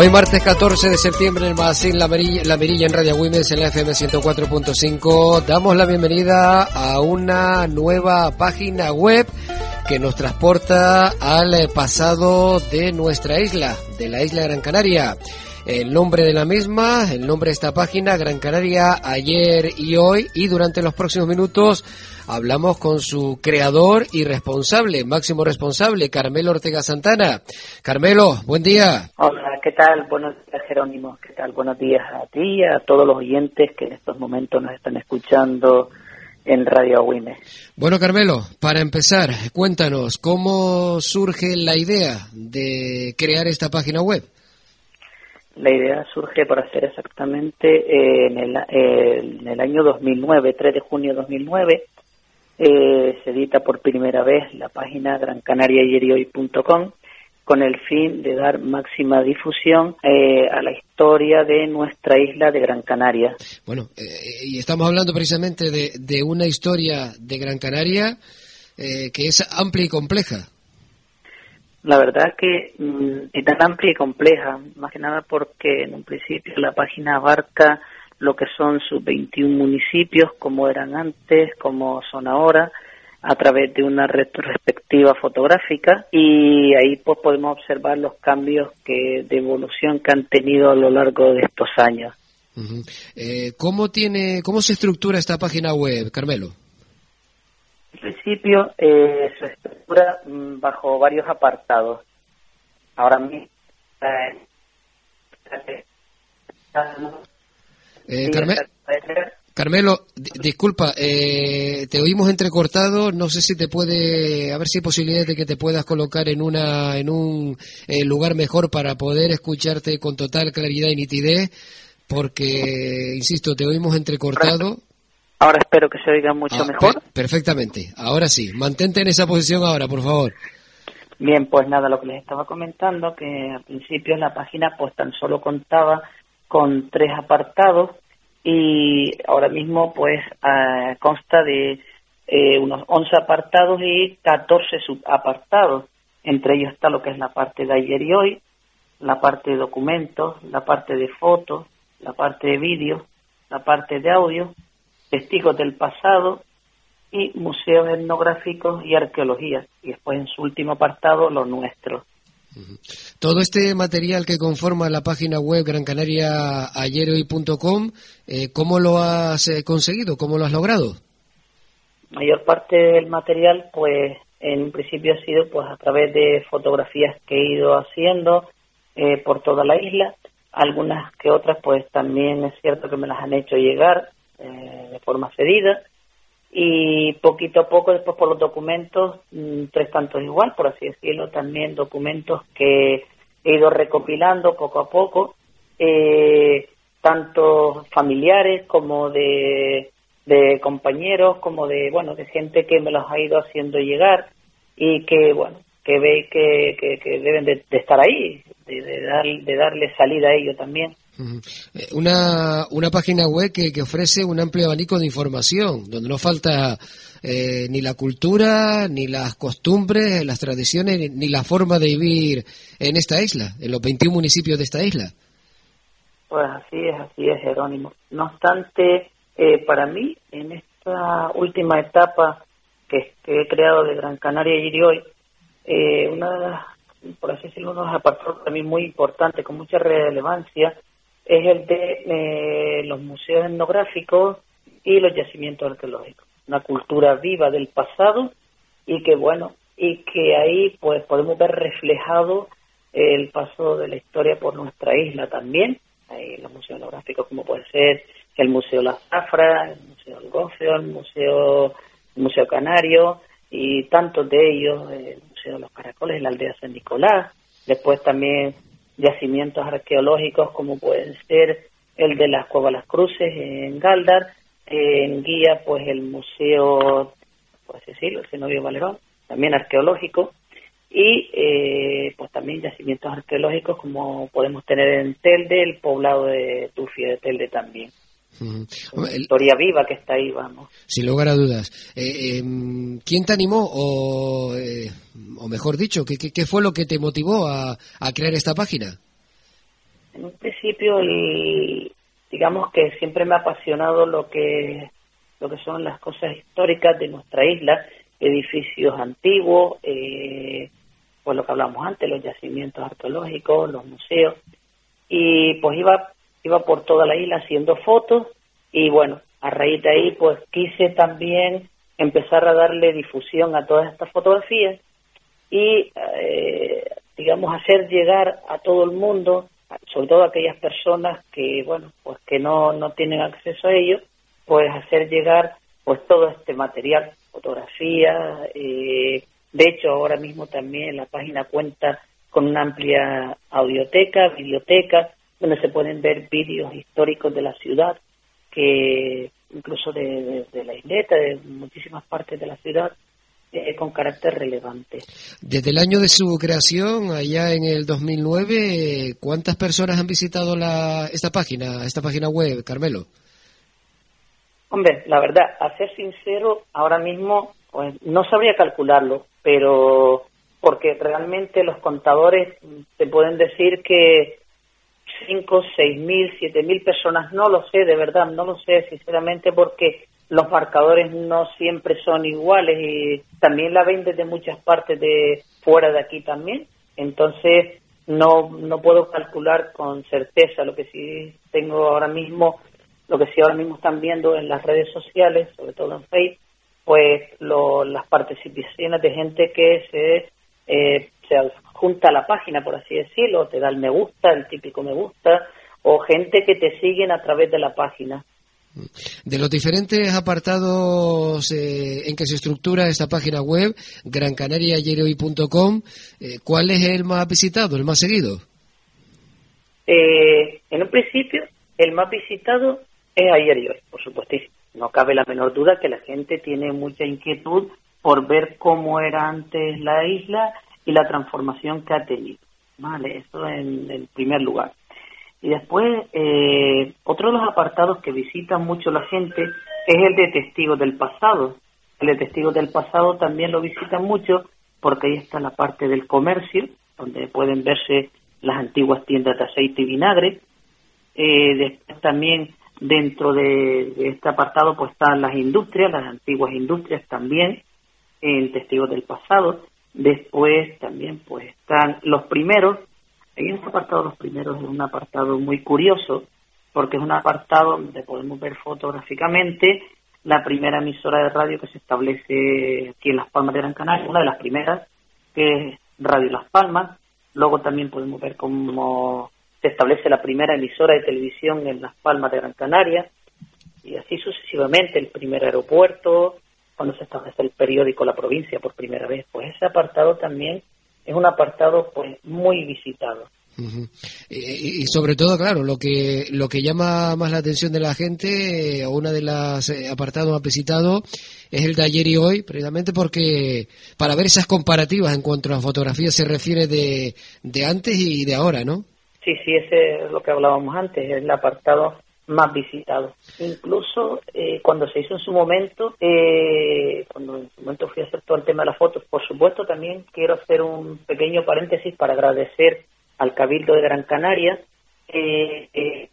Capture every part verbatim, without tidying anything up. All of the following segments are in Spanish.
Hoy martes catorce de septiembre en el magazine La Mirilla, La Mirilla en Radio Güemes en la F M ciento cuatro punto cinco damos la bienvenida a una nueva página web que nos transporta al pasado de nuestra isla, de la isla de Gran Canaria. El nombre de la misma, el nombre de esta página, Gran Canaria ayer y hoy, y durante los próximos minutos hablamos con su creador y responsable, máximo responsable, Carmelo Ortega Santana. Carmelo, buen día. Hola, ¿qué tal? Buenos días, Jerónimo. ¿Qué tal? Buenos días a ti y a todos los oyentes que en estos momentos nos están escuchando en Radio Güemes. Bueno, Carmelo, para empezar, cuéntanos, ¿cómo surge la idea de crear esta página web? La idea surge, para ser exactamente, eh, en, el, eh, en el año dos mil nueve, tres de junio de dos mil nueve, eh, se edita por primera vez la página gran canaria ayer y hoy punto com con el fin de dar máxima difusión eh, a la historia de nuestra isla de Gran Canaria. Bueno, eh, y estamos hablando precisamente de, de una historia de Gran Canaria eh, que es amplia y compleja. La verdad que mm, es tan amplia y compleja, más que nada porque en un principio la página abarca lo que son sus veintiún municipios, como eran antes, como son ahora, a través de una retrospectiva fotográfica, y ahí pues podemos observar los cambios que de evolución que han tenido a lo largo de estos años. Uh-huh. Eh, ¿Cómo tiene, cómo se estructura esta página web, Carmelo? En principio eh, se estructura mm, bajo varios apartados. Ahora mismo eh, eh, Carme Carmelo, d- disculpa, eh, te oímos entrecortado, no sé si te puede, a ver si hay posibilidades de que te puedas colocar en una, en un eh, lugar mejor para poder escucharte con total claridad y nitidez, porque, insisto, te oímos entrecortado. Ahora espero que se oiga mucho ah, mejor. Per- perfectamente, ahora sí, mantente en esa posición ahora, por favor. Bien, pues nada, lo que les estaba comentando, que al principio la página pues tan solo contaba con tres apartados, y ahora mismo pues uh, consta de eh, unos once apartados y catorce subapartados. Entre ellos está lo que es la parte de ayer y hoy, la parte de documentos, la parte de fotos, la parte de vídeos, la parte de audio, testigos del pasado y museos etnográficos y arqueología. Y después en su último apartado, lo nuestro. Uh-huh. Todo este material que conforma la página web gran canaria ayer hoy punto com, eh, ¿cómo lo has eh, conseguido? ¿Cómo lo has logrado? La mayor parte del material, pues, en un principio ha sido pues a través de fotografías que he ido haciendo eh, por toda la isla. Algunas que otras, pues, también es cierto que me las han hecho llegar eh, de forma cedida. Y poquito a poco, después por los documentos, mmm, tres tantos igual, por así decirlo, también documentos que he ido recopilando poco a poco, eh, tanto familiares como de, de compañeros, como de, bueno, de gente que me los ha ido haciendo llegar y que, bueno, que ve que, que, que deben de, de estar ahí, de, de, dar, de darle salida a ello también. Una, una página web que, que ofrece un amplio abanico de información, donde no falta eh, ni la cultura, ni las costumbres, las tradiciones, ni, ni la forma de vivir en esta isla, en los veintiún municipios de esta isla. Pues así es, así es, Jerónimo. No obstante, eh, para mí, en esta última etapa que, que he creado de Gran Canaria ayer y hoy, eh, una de las, por así decirlo, uno de los apartados para mí muy importante, con mucha relevancia, es el de eh, los museos etnográficos y los yacimientos arqueológicos. Una cultura viva del pasado y que, bueno, y que ahí pues podemos ver reflejado el paso de la historia por nuestra isla también. Hay los museos etnográficos como puede ser el Museo La Zafra, el Museo del Gofio, el Museo, el Museo Canario y tantos de ellos, el Museo de los Caracoles, la Aldea San Nicolás. Después también yacimientos arqueológicos como pueden ser el de las Cuevas Las Cruces en Galdar, eh, en Guía pues el Museo, por así decirlo, el Zenobio Valerón, también arqueológico, y eh, pues también yacimientos arqueológicos como podemos tener en Telde, el poblado de Tufia de Telde también. Uh-huh. Una el, historia viva que está ahí, vamos. Sin lugar a dudas. Eh, eh, ¿Quién te animó o, eh, o mejor dicho, ¿qué, qué, qué fue lo que te motivó a, a crear esta página? en un principio, el, digamos que siempre me ha apasionado lo que lo que son las cosas históricas de nuestra isla, edificios antiguos, eh, pues lo que hablamos antes, los yacimientos arqueológicos, los museos, y pues iba iba por toda la isla haciendo fotos, y bueno, a raíz de ahí pues quise también empezar a darle difusión a todas estas fotografías y eh, digamos hacer llegar a todo el mundo, sobre todo a aquellas personas que bueno pues que no no tienen acceso a ello, pues hacer llegar pues todo este material, fotografías. Eh, de hecho ahora mismo también la página cuenta con una amplia audioteca, biblioteca, donde se pueden ver vídeos históricos de la ciudad, que incluso de, de, de la isleta, de muchísimas partes de la ciudad, eh, con carácter relevante. Desde el año de su creación, allá en el dos mil nueve, ¿cuántas personas han visitado la, esta página, esta página web, Carmelo? Hombre, la verdad, a ser sincero, ahora mismo pues, no sabría calcularlo, pero porque realmente los contadores te pueden decir que cinco, seis mil, siete mil personas, no lo sé, de verdad, no lo sé, sinceramente, porque los marcadores no siempre son iguales y también la ven desde muchas partes de fuera de aquí también, entonces no no puedo calcular con certeza. Lo que sí tengo ahora mismo, lo que sí ahora mismo están viendo en las redes sociales, sobre todo en Facebook, pues lo, las participaciones de gente que se eh, se junta a la página, por así decirlo, te da el me gusta, el típico me gusta, o gente que te siguen a través de la página. De los diferentes apartados eh, en que se estructura esta página web, gran canaria ayer hoy punto com, eh, ¿cuál es el más visitado, el más seguido? Eh, en un principio, el más visitado es Ayer y Hoy, por supuestísimo. No cabe la menor duda que la gente tiene mucha inquietud por ver cómo era antes la isla y la transformación que ha tenido. Vale, eso en, en primer lugar. Y después, eh, otro de los apartados que visita mucho la gente es el de Testigos del Pasado. El de Testigos del Pasado también lo visitan mucho porque ahí está la parte del comercio, donde pueden verse las antiguas tiendas de aceite y vinagre. Eh, después también dentro de, de este apartado pues están las industrias, las antiguas industrias también, en Testigos del Pasado. Después también pues están los primeros. En este apartado, los primeros, es un apartado muy curioso, porque es un apartado donde podemos ver fotográficamente la primera emisora de radio que se establece aquí en Las Palmas de Gran Canaria, una de las primeras, que es Radio Las Palmas. Luego también podemos ver cómo se establece la primera emisora de televisión en Las Palmas de Gran Canaria, y así sucesivamente, el primer aeropuerto, cuando se establece el periódico La Provincia por primera vez. Pues ese apartado también es un apartado pues muy visitado. Uh-huh. y, y sobre todo, claro, lo que lo que llama más la atención de la gente, eh, o una de las eh, apartados más visitados, es el de Ayer y Hoy, precisamente porque para ver esas comparativas en cuanto a fotografías se refiere de, de antes y de ahora, ¿no? Sí, sí, ese es lo que hablábamos antes, es el apartado más visitado. Incluso eh, cuando se hizo en su momento, eh, cuando en su momento fui a hacer todo el tema de las fotos, por supuesto también quiero hacer un pequeño paréntesis para agradecer al Cabildo de Gran Canaria, eh, eh,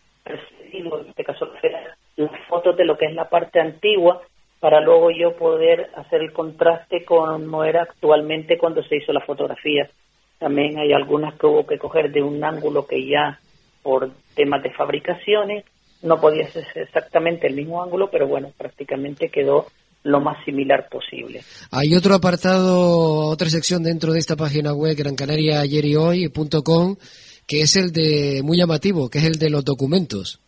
en este caso las fotos de lo que es la parte antigua, para luego yo poder hacer el contraste con cómo era actualmente cuando se hizo la fotografía. También hay algunas que hubo que coger de un ángulo que ya por temas de fabricaciones no podía ser exactamente el mismo ángulo, pero bueno, prácticamente quedó lo más similar posible. Hay otro apartado, otra sección dentro de esta página web, gran canaria ayer y hoy punto com, que es el de, muy llamativo, que es el de los documentos.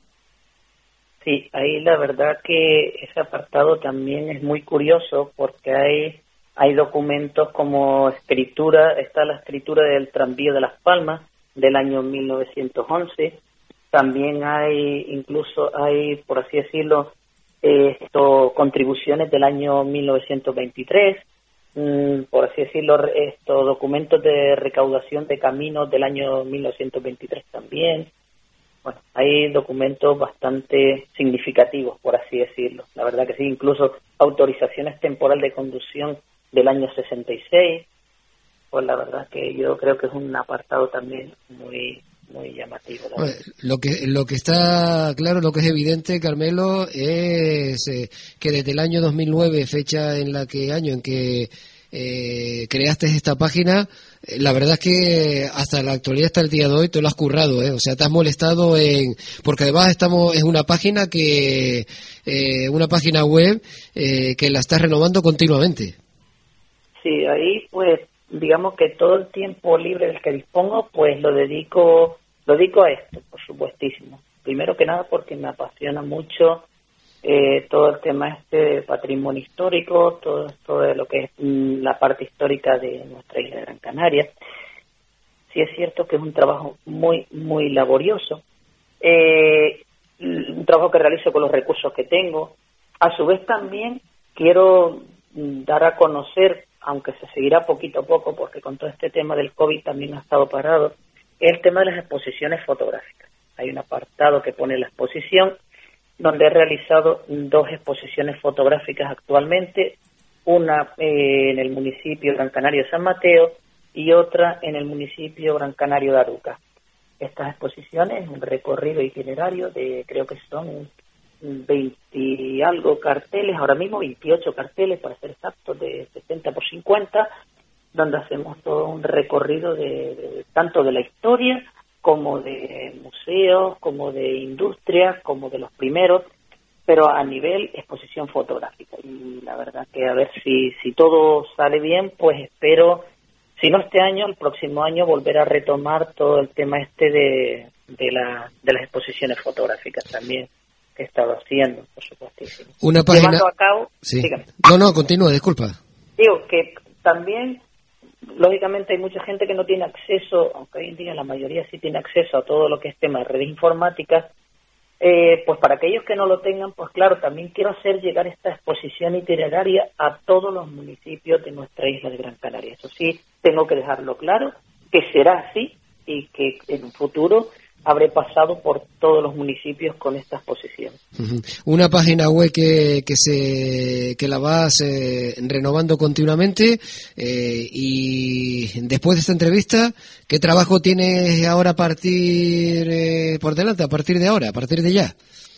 Sí, ahí la verdad que ese apartado también es muy curioso, porque hay hay documentos como escritura, está la escritura del tranvía de Las Palmas del año mil novecientos once, también hay, incluso hay, por así decirlo, eh, esto, contribuciones del año mil novecientos veintitrés, mmm, por así decirlo, estos documentos de recaudación de caminos del año mil novecientos veintitrés también. Bueno, hay documentos bastante significativos, por así decirlo. La verdad que sí, incluso autorizaciones temporales de conducción del año sesenta y seis. Pues la verdad que yo creo que es un apartado también muy muy llamativo. Bueno, lo que lo que está claro, lo que es evidente, Carmelo, es eh, que desde el año dos mil nueve, fecha en la que año en que eh, creaste esta página, eh, la verdad es que hasta la actualidad, hasta el día de hoy, te lo has currado, ¿eh? O sea, te has molestado en... Porque además estamos es una página que... Eh, una página web eh, que la estás renovando continuamente. Sí, ahí pues digamos que todo el tiempo libre del que dispongo pues lo dedico lo dedico a esto, por supuestísimo. Primero que nada porque me apasiona mucho eh, todo el tema este de patrimonio histórico, todo esto de lo que es mm, la parte histórica de nuestra isla de Gran Canaria. Sí es cierto que es un trabajo muy, muy laborioso, eh, un trabajo que realizo con los recursos que tengo. A su vez también quiero mm, dar a conocer, aunque se seguirá poquito a poco, porque con todo este tema del COVID también ha estado parado, el tema de las exposiciones fotográficas. Hay un apartado que pone la exposición, donde he realizado dos exposiciones fotográficas actualmente, una eh, en el municipio Gran Canario de San Mateo y otra en el municipio Gran Canario de Aruca. Estas exposiciones, un recorrido itinerario de, creo que son veinte y algo carteles, ahora mismo veintiocho carteles para ser exactos, de sesenta por cincuenta, donde hacemos todo un recorrido de, de tanto de la historia como de museos, como de industrias, como de los primeros, pero a nivel exposición fotográfica. Y la verdad que a ver si, si todo sale bien, pues espero, si no este año, el próximo año volver a retomar todo el tema este de, de, la, de las exposiciones fotográficas también, que he estado haciendo, por supuestísimo. Una página... Llevando a cabo... Sí. Dígame. No, no, continúa, disculpa. Digo que también, lógicamente, hay mucha gente que no tiene acceso, aunque hoy en día la mayoría sí tiene acceso a todo lo que es tema de redes informáticas, eh, pues para aquellos que no lo tengan, pues claro, también quiero hacer llegar esta exposición itineraria a todos los municipios de nuestra isla de Gran Canaria. Eso sí, tengo que dejarlo claro, que será así y que en un futuro habré pasado por todos los municipios con esta exposición. Uh-huh. Una página web que, que se que la vas eh, renovando continuamente, eh, y después de esta entrevista, ¿qué trabajo tienes ahora a partir eh, por delante, a partir de ahora, a partir de ya?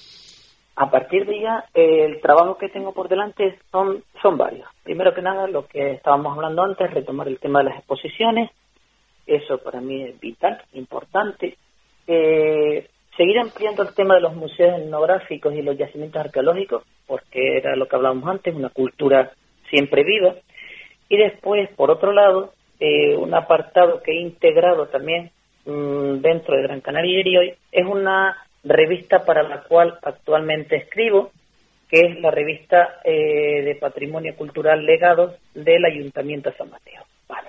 A partir de ya, eh, el trabajo que tengo por delante son, son varios. Primero que nada, lo que estábamos hablando antes, retomar el tema de las exposiciones. Eso para mí es vital, importante. Eh, seguir ampliando el tema de los museos etnográficos y los yacimientos arqueológicos, porque era lo que hablábamos antes, una cultura siempre viva. Y después, por otro lado, eh, un apartado que he integrado también mmm, dentro de Gran Canaria y hoy es una revista para la cual actualmente escribo, que es la revista eh, de Patrimonio Cultural Legados del Ayuntamiento de San Mateo. Vale.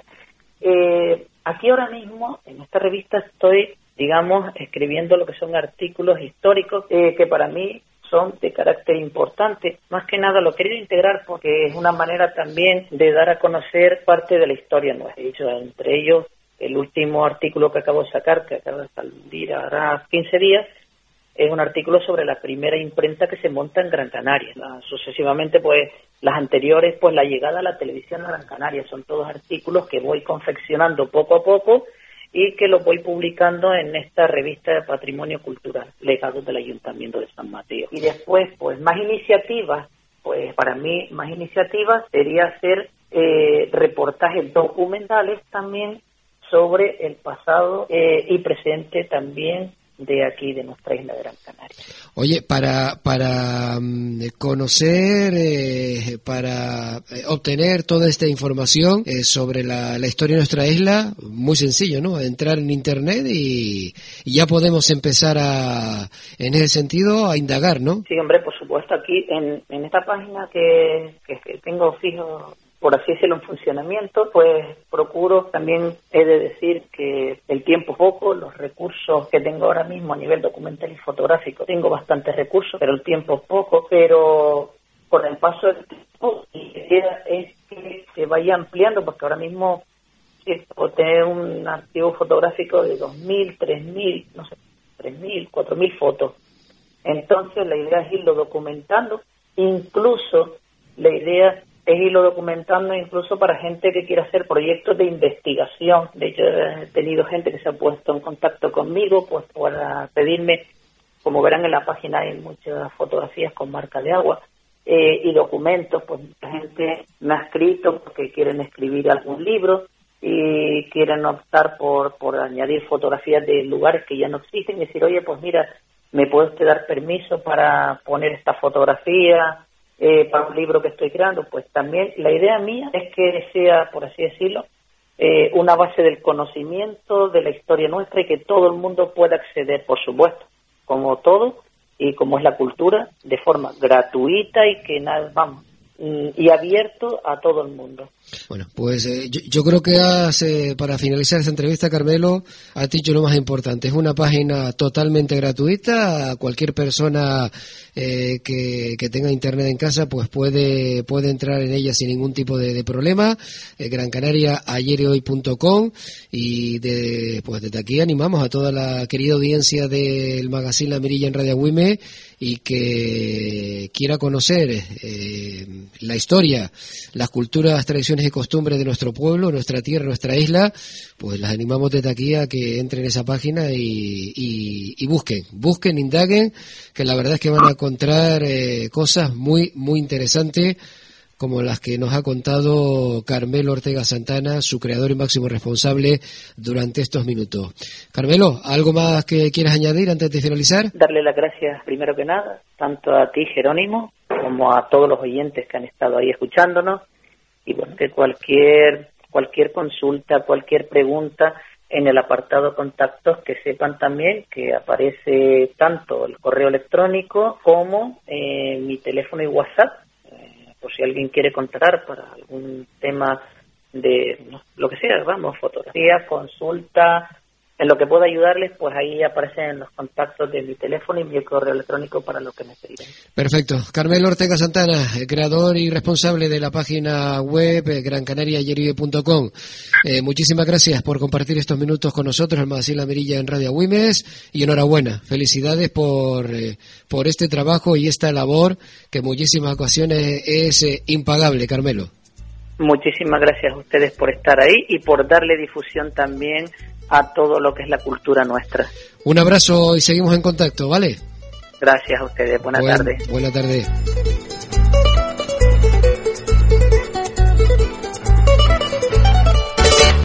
Eh, aquí ahora mismo, en esta revista, estoy digamos, escribiendo lo que son artículos históricos eh, que para mí son de carácter importante. Más que nada lo he querido integrar porque es una manera también de dar a conocer parte de la historia nuestra. De hecho, entre ellos, el último artículo que acabo de sacar, que acaba de salir ahora quince días, es un artículo sobre la primera imprenta que se monta en Gran Canaria. La, sucesivamente, pues, las anteriores, pues, la llegada a la televisión a Gran Canaria. Son todos artículos que voy confeccionando poco a poco y que lo voy publicando en esta revista de Patrimonio Cultural, Legados del Ayuntamiento de San Mateo. Y después, pues, más iniciativas, pues, para mí, más iniciativas sería hacer eh, reportajes documentales también sobre el pasado eh, y presente también de aquí, de nuestra isla de Gran Canaria. Oye, para para um, conocer, eh, para obtener toda esta información eh, sobre la, la historia de nuestra isla, muy sencillo, ¿no? Entrar en internet y, y ya podemos empezar a, en ese sentido, a indagar, ¿no? Sí, hombre, por supuesto, aquí en, en esta página que, que, que tengo fijo, por así decirlo, en funcionamiento, pues procuro, también he de decir que el tiempo poco, los recursos que tengo ahora mismo a nivel documental y fotográfico, tengo bastantes recursos, pero el tiempo poco, pero con el paso del tiempo, la idea es que se vaya ampliando, porque ahora mismo si puedo tener un archivo fotográfico de dos mil, tres mil, no sé, tres mil, cuatro mil fotos. Entonces la idea es irlo documentando, incluso la idea es irlo documentando incluso para gente que quiera hacer proyectos de investigación. De hecho, he tenido gente que se ha puesto en contacto conmigo pues para pedirme, como verán en la página hay muchas fotografías con marca de agua eh, y documentos, pues mucha gente me ha escrito porque quieren escribir algún libro y quieren optar por, por añadir fotografías de lugares que ya no existen y decir, oye, pues mira, ¿me puede usted dar permiso para poner esta fotografía eh, para un libro que estoy creando? Pues también la idea mía es que sea, por así decirlo, eh, una base del conocimiento de la historia nuestra y que todo el mundo pueda acceder, por supuesto, como todo y como es la cultura, de forma gratuita y que nada, vamos, y abierto a todo el mundo. Bueno, pues eh, yo, yo creo que has, eh, para finalizar esta entrevista, Carmelo, has dicho lo más importante. Es una página totalmente gratuita. Cualquier persona eh, que, que tenga internet en casa pues puede puede entrar en ella sin ningún tipo de, de problema. Eh, Gran Canaria ayer y hoy punto com, y de, pues desde aquí animamos a toda la querida audiencia del magazine La Mirilla en Radio Agüime y que quiera conocer eh, la historia, las culturas, tradiciones y costumbres de nuestro pueblo, nuestra tierra, nuestra isla, pues las animamos desde aquí a que entren en esa página y, y, y busquen, busquen, indaguen, que la verdad es que van a encontrar eh, cosas muy, muy interesantes, como las que nos ha contado Carmelo Ortega Santana, su creador y máximo responsable, durante estos minutos. Carmelo, ¿algo más que quieras añadir antes de finalizar? Darle las gracias, primero que nada, tanto a ti, Jerónimo, como a todos los oyentes que han estado ahí escuchándonos, y bueno, que cualquier, cualquier consulta, cualquier pregunta en el apartado contactos, que sepan también que aparece tanto el correo electrónico como eh, mi teléfono y WhatsApp, por si alguien quiere contactar para algún tema de no, lo que sea, vamos, fotografía, consulta, en lo que pueda ayudarles, pues ahí aparecen los contactos de mi teléfono y mi correo electrónico para lo que necesiten. Perfecto. Carmelo Ortega Santana, creador y responsable de la página web gran canaria ayer y hoy punto com. Eh, muchísimas gracias por compartir estos minutos con nosotros, el magazine La Mirilla en Radio Agüimes, y enhorabuena. Felicidades por, eh, por este trabajo y esta labor que en muchísimas ocasiones es eh, impagable, Carmelo. Muchísimas gracias a ustedes por estar ahí y por darle difusión también a todo lo que es la cultura nuestra. Un abrazo y seguimos en contacto, ¿vale? Gracias a ustedes. Buenas Buen, tardes. Buena tarde.